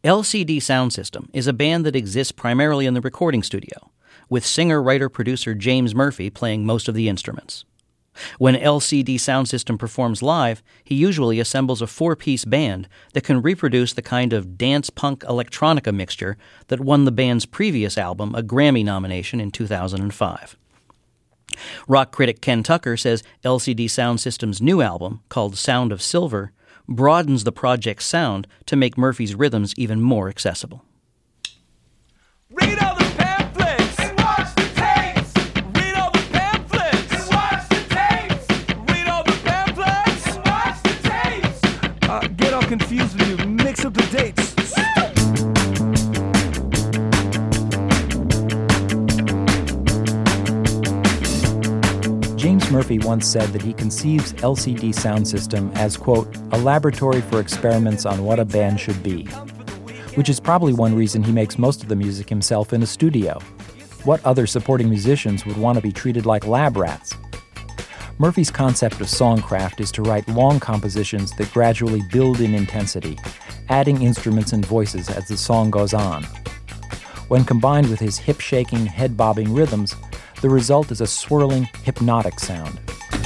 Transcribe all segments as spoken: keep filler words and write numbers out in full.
L C D Sound System is a band that exists primarily in the recording studio, with singer-writer-producer James Murphy playing most of the instruments. When L C D Sound System performs live, he usually assembles a four-piece band that can reproduce the kind of dance-punk electronica mixture that won the band's previous album a Grammy nomination in two thousand five. Rock critic Ken Tucker says L C D Sound System's new album, called Sound of Silver, broadens the project's sound to make Murphy's rhythms even more accessible. Read all the pamphlets and watch the tapes. Read all the pamphlets and watch the tapes. Read all the pamphlets and watch the tapes. Uh, get all confused when you mix up the dates. James Murphy once said that he conceives L C D Sound System as, quote, a laboratory for experiments on what a band should be, which is probably one reason he makes most of the music himself in a studio. What other supporting musicians would want to be treated like lab rats? Murphy's concept of songcraft is to write long compositions that gradually build in intensity, adding instruments and voices as the song goes on. When combined with his hip-shaking, head-bobbing rhythms, the result is a swirling, hypnotic sound.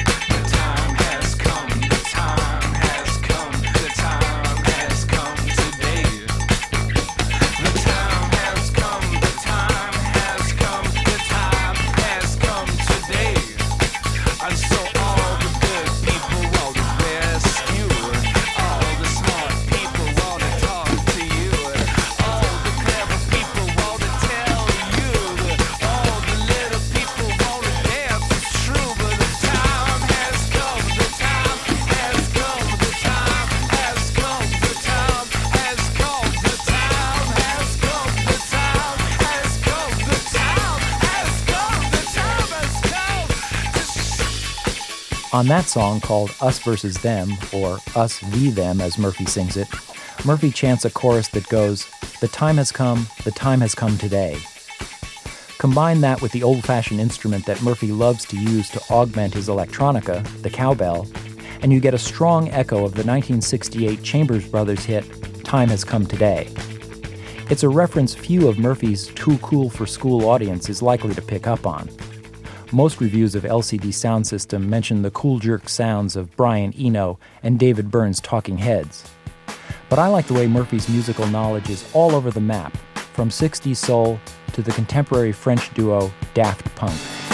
On that song called Us Versus Them, or Us v Them as Murphy sings it, Murphy chants a chorus that goes, "The time has come, the time has come today." Combine that with the old-fashioned instrument that Murphy loves to use to augment his electronica, the cowbell, and you get a strong echo of the nineteen sixty-eight Chambers Brothers hit, Time Has Come Today. It's a reference few of Murphy's too-cool-for-school audience is likely to pick up on. Most reviews of L C D Sound System mention the cool jerk sounds of Brian Eno and David Byrne's Talking Heads. But I like the way Murphy's musical knowledge is all over the map, from sixties soul to the contemporary French duo Daft Punk.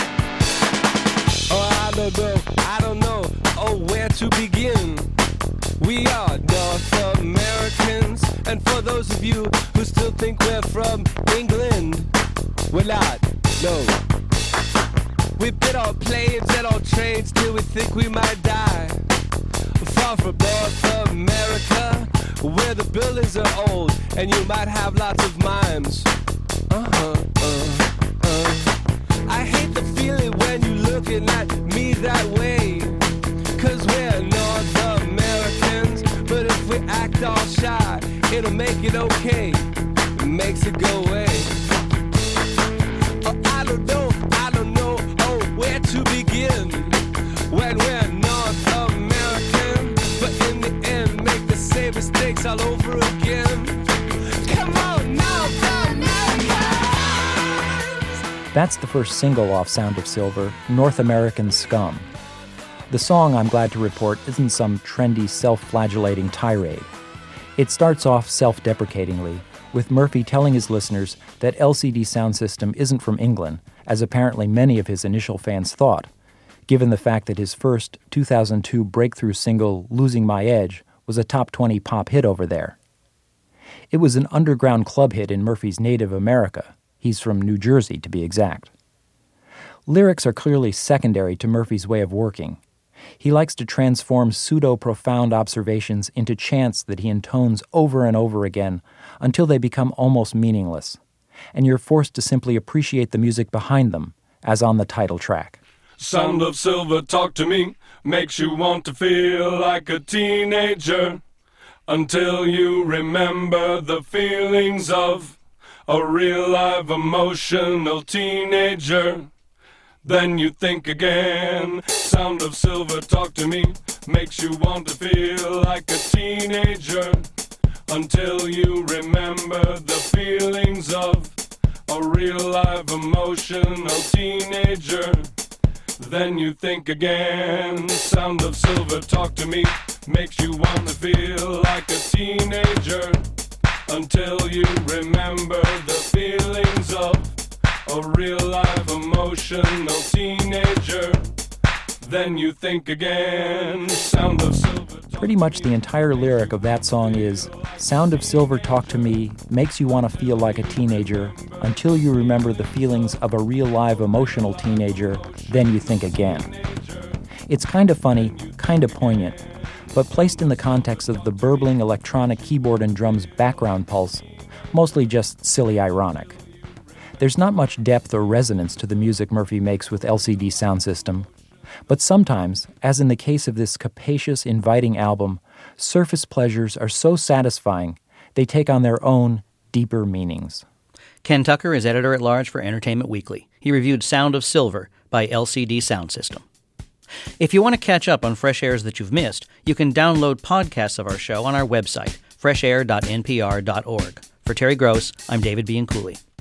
Oh, I don't know, I don't know, oh, where to begin. We are North Americans, and for those of you who still think we're from England, we're not, no. We've been on planes and on trains till we think we might die. Far from North America, where the buildings are old and you might have lots of mimes. Uh-huh, uh, uh. I hate the feeling when you're looking at me that way. Cause we're North Americans, but if we act all shy, it'll make it okay. It makes it go away. Oh, I don't know, I don't know, oh, where to begin when we're North American, but in the end make the same mistakes all over again. Come on, North America! That's the first single off Sound of Silver, North American Scum. The song, I'm glad to report, isn't some trendy, self-flagellating tirade. It starts off self-deprecatingly, with Murphy telling his listeners that L C D Sound System isn't from England, as apparently many of his initial fans thought, given the fact that his first two thousand two breakthrough single, Losing My Edge, was a top twenty pop hit over there. It was an underground club hit in Murphy's native America. He's from New Jersey, to be exact. Lyrics are clearly secondary to Murphy's way of working. He likes to transform pseudo-profound observations into chants that he intones over and over again until they become almost meaningless, and you're forced to simply appreciate the music behind them, as on the title track. Sound of Silver, talk to me, makes you want to feel like a teenager, until you remember the feelings of a real live emotional teenager. Then you think again. Sound of Silver, talk to me, makes you want to feel like a teenager, until you remember the feelings of a real live emotional teenager. Then you think again. The sound of silver talk to me makes you want to feel like a teenager until you remember the feelings of a real live emotional teenager. Then you think again. Sound of silver. Pretty much the entire lyric of that song is, "Sound of silver talk to me makes you want to feel like a teenager until you remember the feelings of a real live emotional teenager, then you think again." It's kind of funny, kind of poignant, but placed in the context of the burbling electronic keyboard and drums background pulse, mostly just silly ironic. There's not much depth or resonance to the music Murphy makes with L C D Sound System. But sometimes, as in the case of this capacious, inviting album, surface pleasures are so satisfying, they take on their own, deeper meanings. Ken Tucker is editor-at-large for Entertainment Weekly. He reviewed Sound of Silver by L C D Sound System. If you want to catch up on fresh airs that you've missed, you can download podcasts of our show on our website, fresh air dot n p r dot org. For Terry Gross, I'm David Bianculli.